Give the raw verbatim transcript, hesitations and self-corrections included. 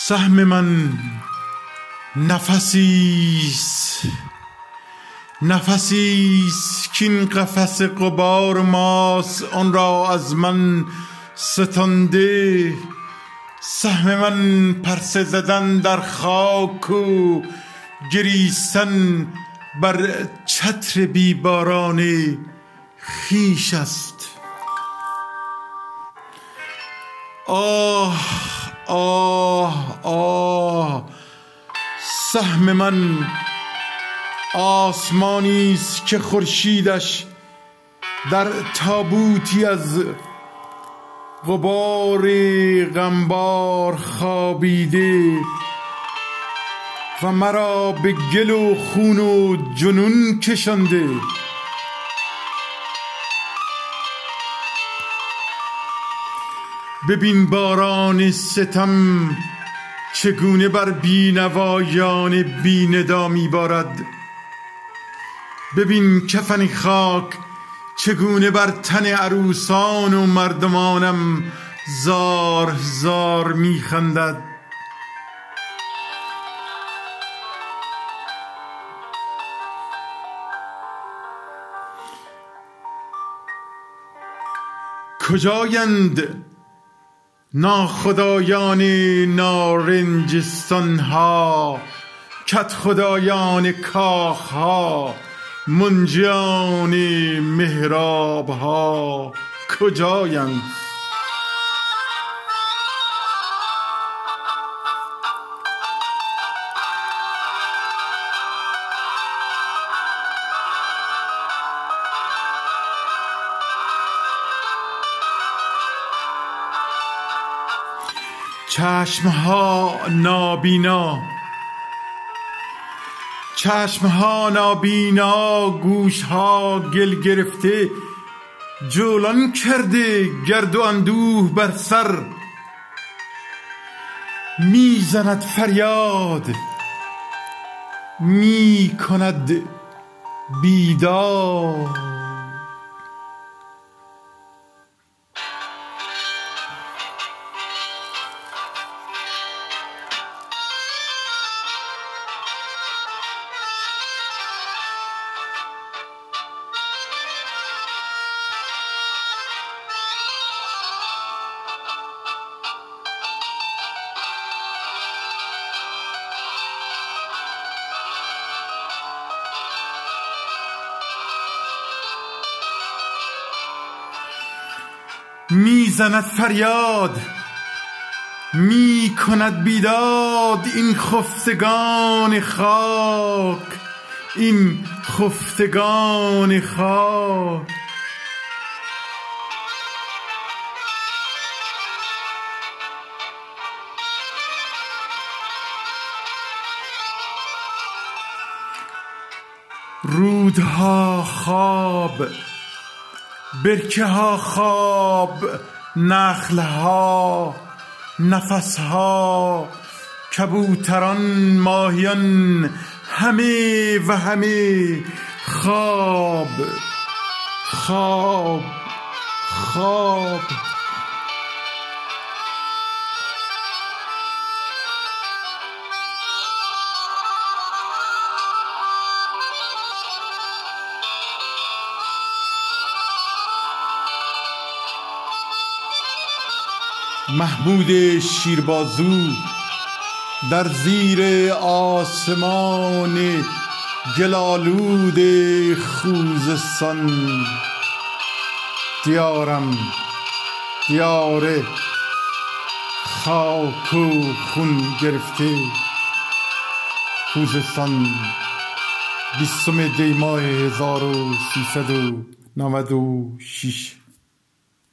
سهم من نفسیست نفسیست کین قفس غبار ماست آن را از من ستانده. سهم من پرسه زدن در خاک و گریستن بر چتر بیباران خویش است. آه آه آه سهم من آسمانی است که خورشیدش در تابوتی از غبار غمبار خوابیده و مرا به گل و خون و جنون کشانده. ببین باران ستم چگونه بر بینوایان بی‌ندا میبارد. ببین کفن خاک چگونه بر تن عروسان و مردمانم زار زار میخندد. کجایند ناخدایان نارنجستان ها، کت خدایان کاخ ها، منجیان محراب ها کجایند؟ چشمها نابینا چشمها نابینا گوشها گل گرفته جولان کرده گرد و اندوه بر سر. میزند فریاد می کند بیدار. میزند فریاد می کند بیداد این خفتگان خاک، این خفتگان خاک. رودها خواب، برکه ها خواب، نخل ها، نفس ها، کبوتران، ماهیان، همه و همه خواب خواب خواب. محمود شیربازو در زیر آسمان گلالود خوزستان، دیارم دیار خاک و خون گرفته. خوزستان، بیستم دی ماه هزار و سیصد و نود و شش.